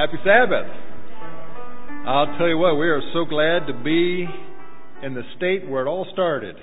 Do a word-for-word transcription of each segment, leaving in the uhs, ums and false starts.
Happy Sabbath. I'll tell you what, we are so glad to be in the state where it all started.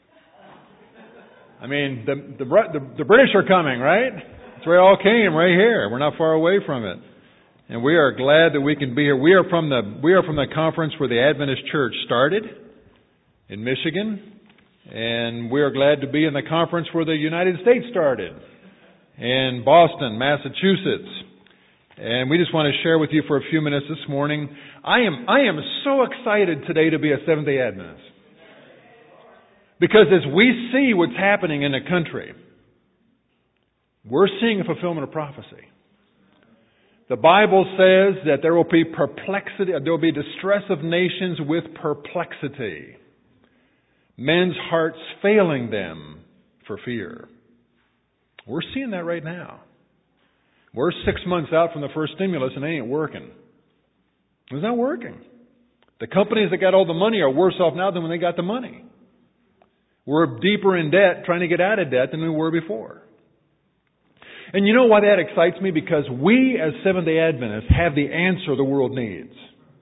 I mean, the the, the, the British are coming, right? That's where it all came, right here. We're not far away from it. And we are glad that we can be here. We are from the we are from the conference where the Adventist Church started in Michigan. And we are glad to be in the conference where the United States started in Boston, Massachusetts. And we just want to share with you for a few minutes this morning. I am I am so excited today to be a Seventh-day Adventist. Because as we see what's happening in the country, we're seeing a fulfillment of prophecy. The Bible says that there will be perplexity, there will be distress of nations with perplexity. Men's hearts failing them for fear. We're seeing that right now. We're six months out from the first stimulus and it ain't working. It's not working. The companies that got all the money are worse off now than when they got the money. We're deeper in debt, trying to get out of debt than we were before. And you know why that excites me? Because we as Seventh-day Adventists have the answer the world needs.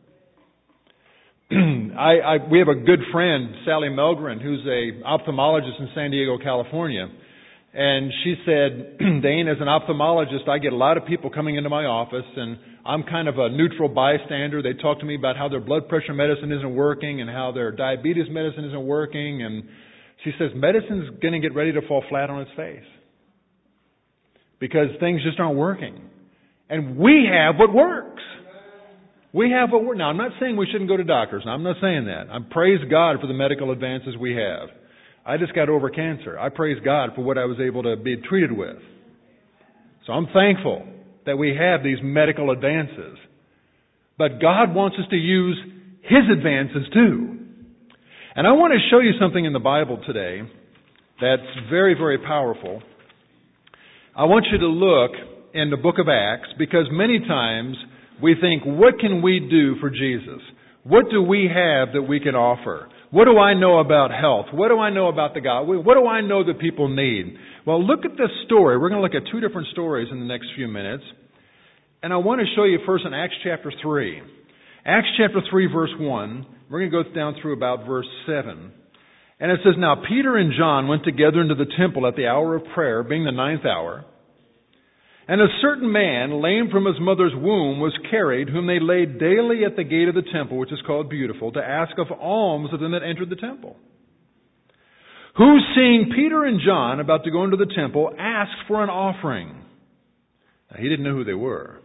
I, I, we have a good friend, Sally Melgren, who's a ophthalmologist in San Diego, California. And she said, Dane, as an ophthalmologist, I get a lot of people coming into my office, and I'm kind of a neutral bystander. They talk to me about how their blood pressure medicine isn't working and how their diabetes medicine isn't working. And she says, medicine's going to get ready to fall flat on its face because things just aren't working. And we have what works. We have what works. Now, I'm not saying we shouldn't go to doctors. Now, I'm not saying that. I praise God for the medical advances we have. I just got over cancer. I praise God for what I was able to be treated with. So I'm thankful that we have these medical advances. But God wants us to use His advances too. And I want to show you something in the Bible today that's very, very powerful. I want you to look in the book of Acts because many times we think, what can we do for Jesus? What do we have that we can offer? What do I know about health? What do I know about the God? What do I know that people need? Well, look at this story. We're going to look at two different stories in the next few minutes. And I want to show you first in Acts chapter three. Acts chapter three, verse one. We're going to go down through about verse seven. And it says, Now Peter and John went together into the temple at the hour of prayer, being the ninth hour. And a certain man, lame from his mother's womb, was carried, whom they laid daily at the gate of the temple, which is called Beautiful, to ask of alms of them that entered the temple. Who, seeing Peter and John about to go into the temple, asked for an offering. Now, he didn't know who they were.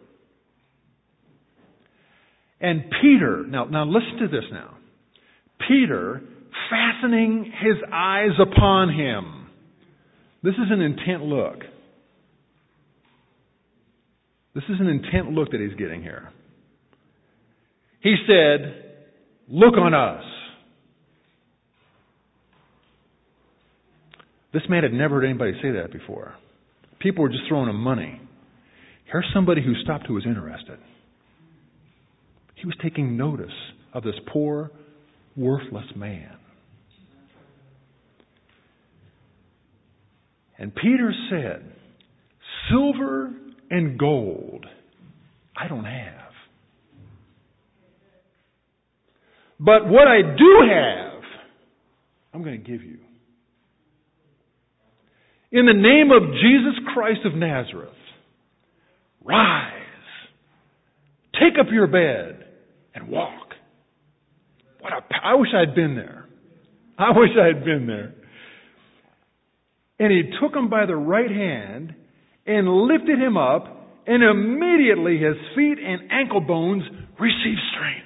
And Peter, now, now listen to this now. Peter, fastening his eyes upon him. This is an intent look. This is an intent look that he's getting here. He said, look on us. This man had never heard anybody say that before. People were just throwing him money. Here's somebody who stopped who was interested. He was taking notice of this poor, worthless man. And Peter said, silver and gold I don't have. But what I do have, I'm going to give you. In the name of Jesus Christ of Nazareth, rise, take up your bed, and walk. What a, I wish I had been there. I wish I had been there. And he took him by the right hand and lifted him up, and immediately his feet and ankle bones received strength.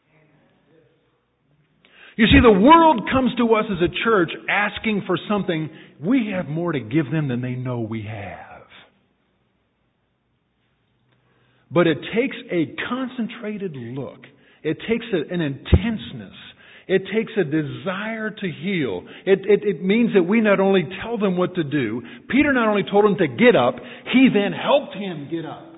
You see, the world comes to us as a church asking for something. We have more to give them than they know we have. But it takes a concentrated look. It takes a, an intenseness. It takes a desire to heal. It, it, it means that we not only tell them what to do. Peter not only told him to get up, he then helped him get up.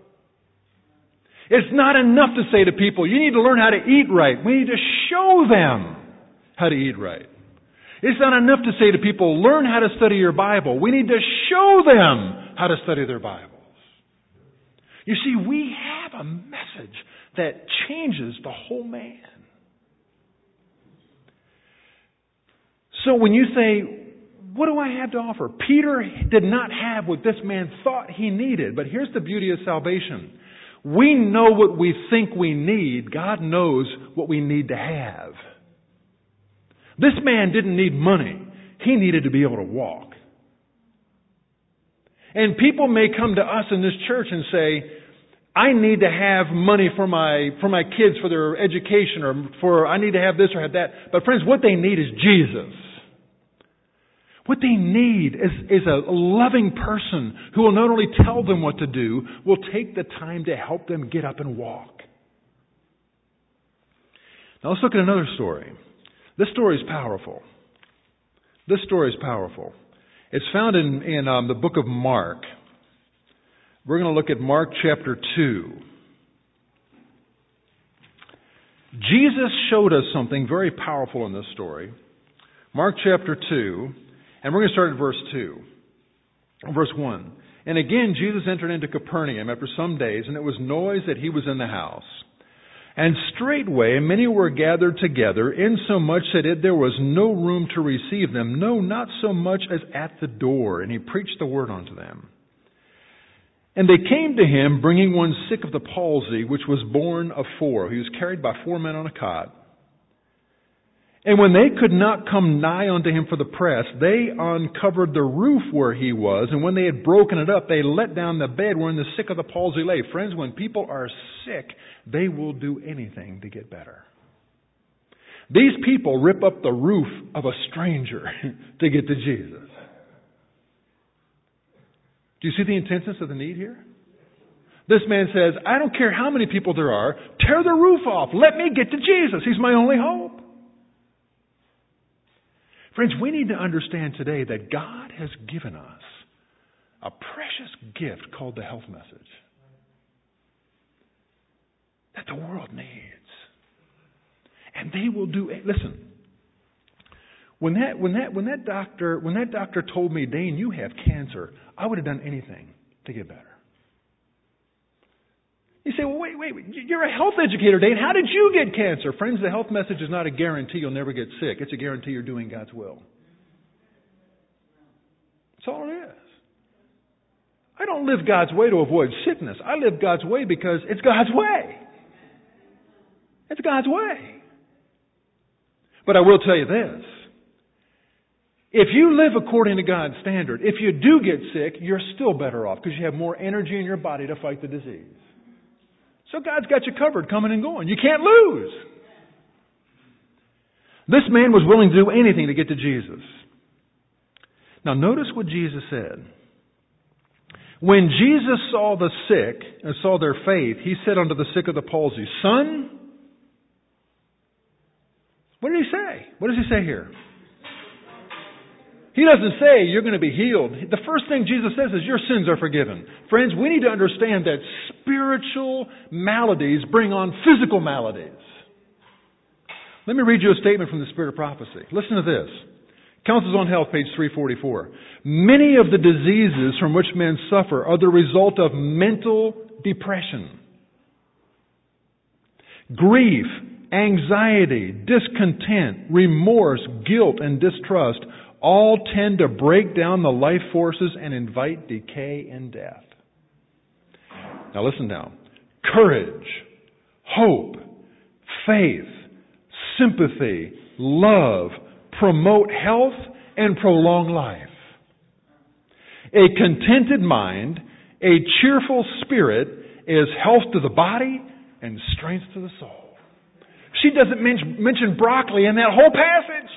It's not enough to say to people, you need to learn how to eat right. We need to show them how to eat right. It's not enough to say to people, learn how to study your Bible. We need to show them how to study their Bibles. You see, we have a message that changes the whole man. So when you say, what do I have to offer? Peter did not have what this man thought he needed. But here's the beauty of salvation. We know what we think we need. God knows what we need to have. This man didn't need money. He needed to be able to walk. And people may come to us in this church and say, I need to have money for my for my kids for their education, or for I need to have this or have that. But friends, what they need is Jesus. What they need is, is a loving person who will not only tell them what to do, will take the time to help them get up and walk. Now let's look at another story. This story is powerful. This story is powerful. It's found in, in um, the book of Mark. We're going to look at Mark chapter two. Jesus showed us something very powerful in this story. Mark chapter two, and we're going to start at verse two. Verse one. And again, Jesus entered into Capernaum after some days, and it was noise that he was in the house. And straightway many were gathered together, insomuch that it, there was no room to receive them, no, not so much as at the door. And he preached the word unto them. And they came to him, bringing one sick of the palsy, which was borne of four. He was carried by four men on a cot. And when they could not come nigh unto him for the press, they uncovered the roof where he was, and when they had broken it up, they let down the bed wherein the sick of the palsy lay. Friends, when people are sick, they will do anything to get better. These people rip up the roof of a stranger to get to Jesus. Do you see the intenseness of the need here? This man says, I don't care how many people there are, tear the roof off. Let me get to Jesus. He's my only hope. Friends, we need to understand today that God has given us a precious gift called the health message that the world needs. And they will do it. Listen, when that when that when that doctor when that doctor told me, Dane, you have cancer, I would have done anything to get better. You say, well, wait, wait, you're a health educator, Dane. How did you get cancer? Friends, the health message is not a guarantee you'll never get sick. It's a guarantee you're doing God's will. That's all it is. I don't live God's way to avoid sickness. I live God's way because it's God's way. It's God's way. But I will tell you this. If you live according to God's standard, if you do get sick, you're still better off because you have more energy in your body to fight the disease. So God's got you covered coming and going. You can't lose. This man was willing to do anything to get to Jesus. Now notice what Jesus said. When Jesus saw the sick and saw their faith, he said unto the sick of the palsy, Son, what did he say? What does he say here? He doesn't say you're going to be healed. The first thing Jesus says is your sins are forgiven. Friends, we need to understand that spiritual maladies bring on physical maladies. Let me read you a statement from the Spirit of Prophecy. Listen to this. Counsels on Health, page three forty-four. Many of the diseases from which men suffer are the result of mental depression. Grief, anxiety, discontent, remorse, guilt, and distrust all tend to break down the life forces and invite decay and death. Now listen now. Courage, hope, faith, sympathy, love promote health and prolong life. A contented mind, a cheerful spirit is health to the body and strength to the soul. She doesn't mention, mention broccoli in that whole passage.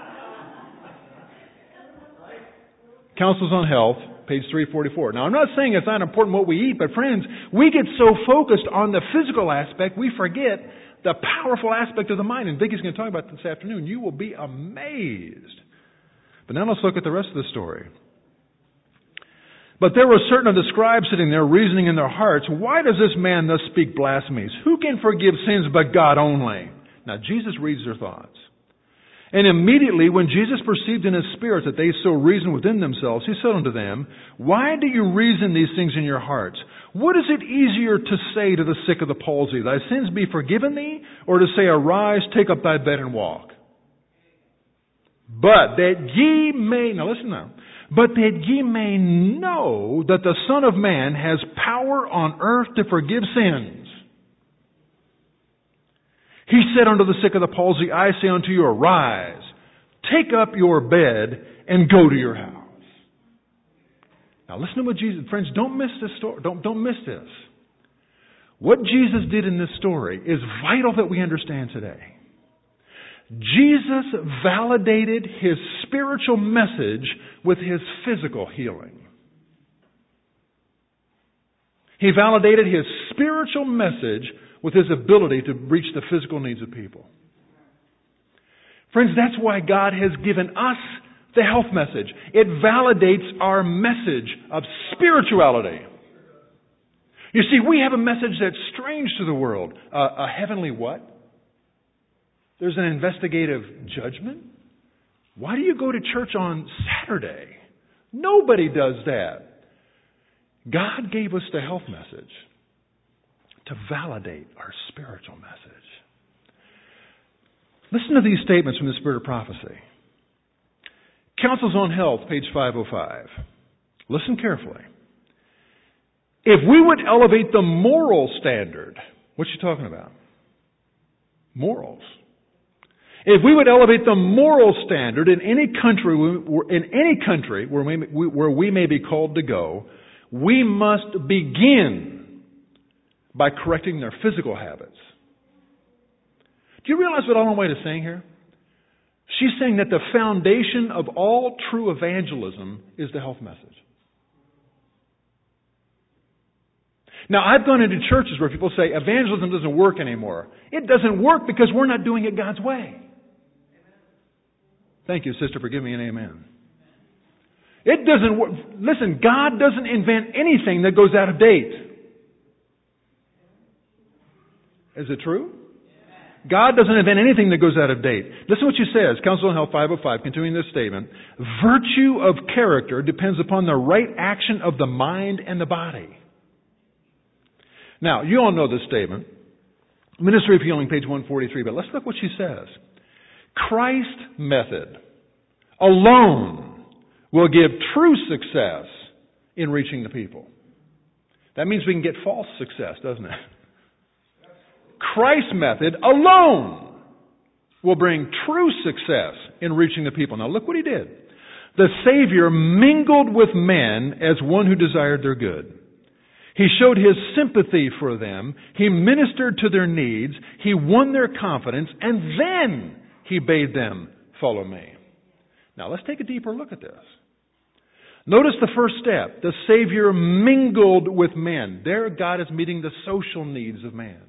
Counsels on Health, page three forty-four. Now, I'm not saying it's not important what we eat, but friends, we get so focused on the physical aspect, we forget the powerful aspect of the mind. And Vicky's going to talk about this afternoon. You will be amazed. But now let's look at the rest of the story. But there were certain of the scribes sitting there reasoning in their hearts, why does this man thus speak blasphemies? Who can forgive sins but God only? Now, Jesus reads their thoughts. And immediately when Jesus perceived in his spirit that they so reasoned within themselves, he said unto them, Why do you reason these things in your hearts? What is it easier to say to the sick of the palsy, thy sins be forgiven thee, or to say, arise, take up thy bed and walk? But that ye may, now listen now, but that ye may know that the Son of Man has power on earth to forgive sins. He said unto the sick of the palsy, I say unto you, arise, take up your bed, and go to your house. Now listen to what Jesus, friends, don't miss this story. Don't, don't miss this. What Jesus did in this story is vital that we understand today. Jesus validated His spiritual message with His physical healing. He validated His spiritual message with His ability to reach the physical needs of people. Friends, that's why God has given us the health message. It validates our message of spirituality. You see, we have a message that's strange to the world. Uh, a heavenly what? There's an investigative judgment? Why do you go to church on Saturday? Nobody does that. God gave us the health message to validate our spiritual message. Listen to these statements from the Spirit of Prophecy. Counsels on Health, page five oh five. Listen carefully. If we would elevate the moral standard, what's she talking about? Morals. If we would elevate the moral standard in any country, in any country where we, where we may be called to go, we must begin by correcting their physical habits. Do you realize what Ellen White is saying here? She's saying that the foundation of all true evangelism is the health message. Now, I've gone into churches where people say evangelism doesn't work anymore. It doesn't work because we're not doing it God's way. Thank you, sister, for giving me an amen. It doesn't work. Listen, God doesn't invent anything that goes out of date. Is it true? God doesn't invent anything that goes out of date. Listen to what she says, Counsel on Health five oh five, continuing this statement. Virtue of character depends upon the right action of the mind and the body. Now, you all know this statement. Ministry of Healing, page one forty-three, but let's look what she says. Christ's method alone will give true success in reaching the people. That means we can get false success, doesn't it? Christ's method alone will bring true success in reaching the people. Now look what He did. The Savior mingled with men as one who desired their good. He showed His sympathy for them. He ministered to their needs. He won their confidence. And then He bade them follow me. Now let's take a deeper look at this. Notice the first step. The Savior mingled with men. There God is meeting the social needs of man.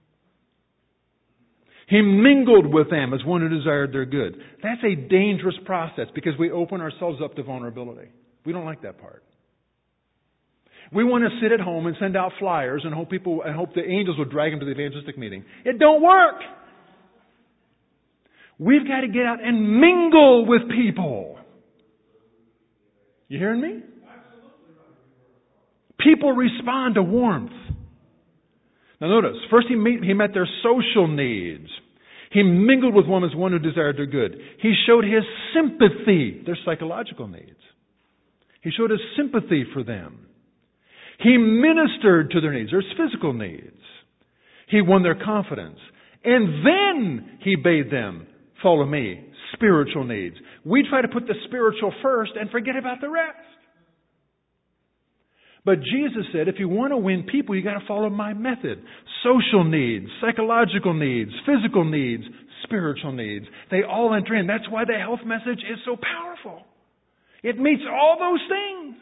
He mingled with them as one who desired their good. That's a dangerous process because we open ourselves up to vulnerability. We don't like that part. We want to sit at home and send out flyers and hope people and hope the angels will drag them to the evangelistic meeting. It don't work. We've got to get out and mingle with people. You hearing me? People respond to warmth. Now notice, first he, meet, he met their social needs. He mingled with them as one who desired their good. He showed His sympathy, their psychological needs. He showed His sympathy for them. He ministered to their needs, their physical needs. He won their confidence. And then He bade them follow me, spiritual needs. We try to put the spiritual first and forget about the rest. But Jesus said, if you want to win people, you got to follow my method. Social needs, psychological needs, physical needs, spiritual needs. They all enter in. That's why the health message is so powerful. It meets all those things.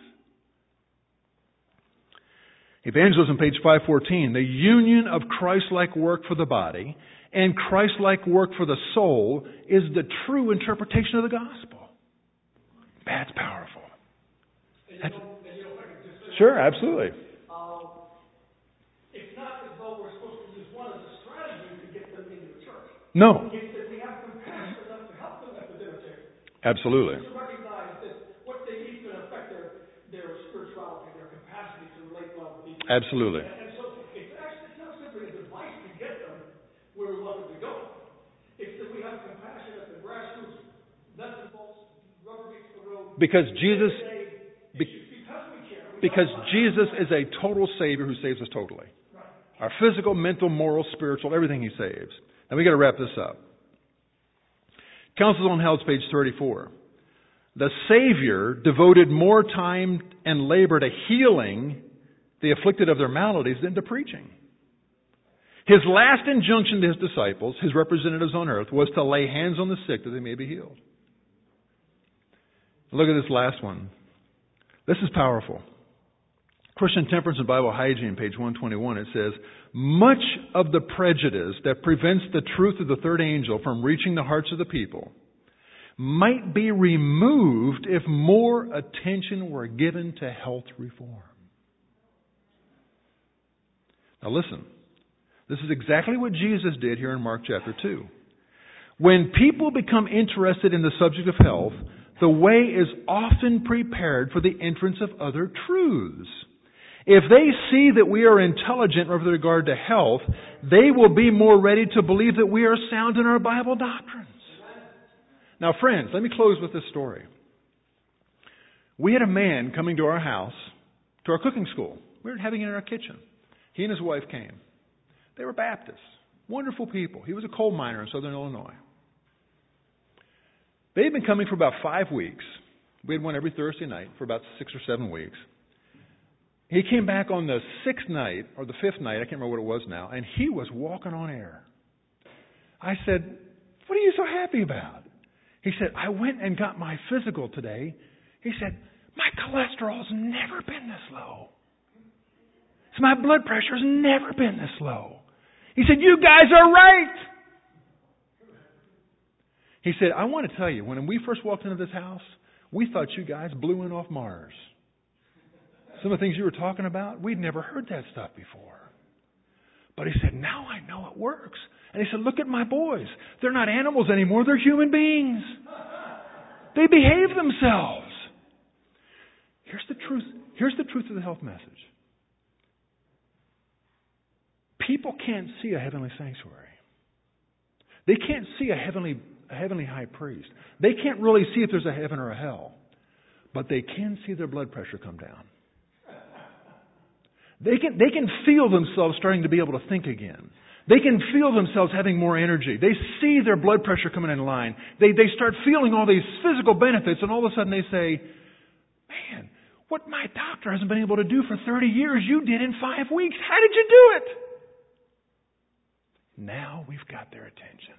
Evangelism, page five fourteen. The union of Christ-like work for the body and Christ-like work for the soul is the true interpretation of the gospel. That's powerful. That's, Sure, absolutely. Um, it's not as though we're supposed to use one as a strategy to get them into the church. No. It's that we have compassion enough to help them at the dinner table. Absolutely. To recognize that what they need is going to affect their, their spirituality, their capacity to relate well with people. Absolutely. And so it's actually it's not simply a device to get them where we want them to go. It's that we have compassion at the grassroots, nuts and bolts, rubber meets the road. Because Jesus, be, because we care. We because Jesus is a total Savior who saves us totally. Our physical, mental, moral, spiritual, everything He saves. Now we got to wrap this up. Counsels on Hell, page thirty-four. The Savior devoted more time and labor to healing the afflicted of their maladies than to preaching. His last injunction to His disciples, His representatives on earth, was to lay hands on the sick that they may be healed. Look at this last one. This is powerful. Christian Temperance and Bible Hygiene, page one twenty-one, it says, much of the prejudice that prevents the truth of the third angel from reaching the hearts of the people might be removed if more attention were given to health reform. Now listen, this is exactly what Jesus did here in Mark chapter two. When people become interested in the subject of health, the way is often prepared for the entrance of other truths. If they see that we are intelligent with regard to health, they will be more ready to believe that we are sound in our Bible doctrines. Now, friends, let me close with this story. We had a man coming to our house, to our cooking school. We were having it in our kitchen. He and his wife came. They were Baptists. Wonderful people. He was a coal miner in southern Illinois. They had been coming for about five weeks. We had one every Thursday night for about six or seven weeks. He came back on the sixth night, or the fifth night, I can't remember what it was now, and he was walking on air. I said, what are you so happy about? He said, I went and got my physical today. He said, my cholesterol's never been this low. So my blood pressure's never been this low. He said, you guys are right. He said, I want to tell you, when we first walked into this house, we thought you guys blew in off Mars. Some of the things you were talking about, we'd never heard that stuff before. But he said, now I know it works. And he said, look at my boys. They're not animals anymore. They're human beings. They behave themselves. Here's the truth. Here's the truth of the health message. People can't see a heavenly sanctuary. They can't see a heavenly, a heavenly high priest. They can't really see if there's a heaven or a hell. But they can see their blood pressure come down. They can, they can feel themselves starting to be able to think again. They can feel themselves having more energy. They see their blood pressure coming in line. They, they start feeling all these physical benefits, and all of a sudden they say, man, what my doctor hasn't been able to do for thirty years, you did in five weeks. How did you do it? Now we've got their attention.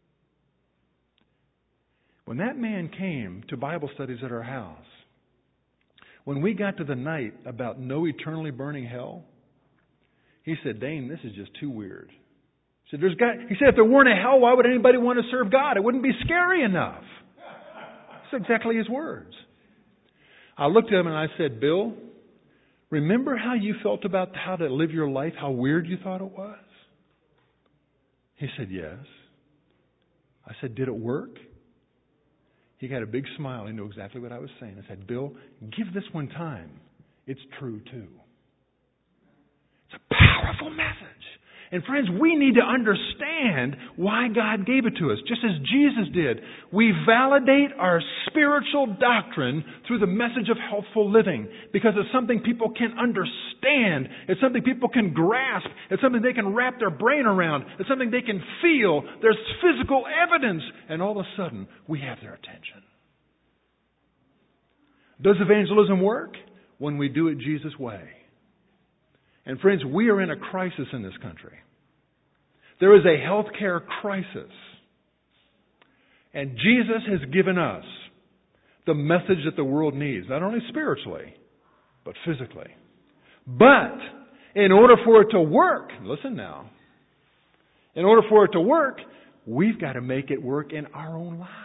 When that man came to Bible studies at our house, when we got to the night about no eternally burning hell, he said, Dane, this is just too weird. He said, There's got, he said, if there weren't a hell, why would anybody want to serve God? It wouldn't be scary enough. That's exactly his words. I looked at him and I said, Bill, remember how you felt about how to live your life, how weird you thought it was? He said, yes. I said, did it work? He got a big smile. He knew exactly what I was saying. I said, Bill, give this one time. It's true too. It's a powerful message. And friends, we need to understand why God gave it to us, just as Jesus did. We validate our spiritual doctrine through the message of healthful living because it's something people can understand. It's something people can grasp. It's something they can wrap their brain around. It's something they can feel. There's physical evidence. And all of a sudden, we have their attention. Does evangelism work? When we do it Jesus' way. And friends, we are in a crisis in this country. There is a healthcare crisis. And Jesus has given us the message that the world needs, not only spiritually, but physically. But in order for it to work, listen now, in order for it to work, we've got to make it work in our own lives.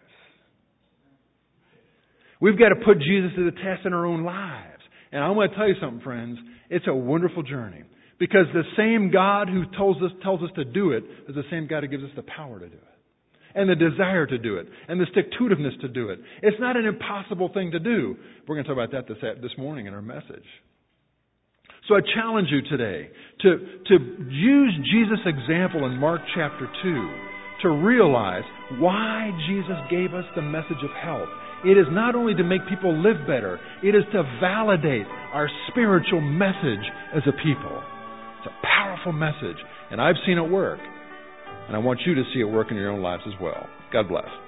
We've got to put Jesus to the test in our own lives. And I want to tell you something, friends. It's a wonderful journey. Because the same God who tells us, tells us to do it is the same God who gives us the power to do it. And the desire to do it. And the stick-to-itiveness to do it. It's not an impossible thing to do. We're going to talk about that this, this morning in our message. So I challenge you today to, to use Jesus' example in Mark chapter two to realize why Jesus gave us the message of health. It is not only to make people live better, it is to validate our spiritual message as a people. It's a powerful message, and I've seen it work. And I want you to see it work in your own lives as well. God bless.